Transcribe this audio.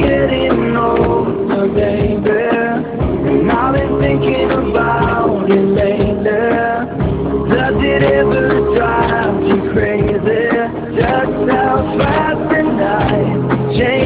getting older, baby, and I've been thinking about it lately. Does it ever drive you crazy? Just how fast the night changes.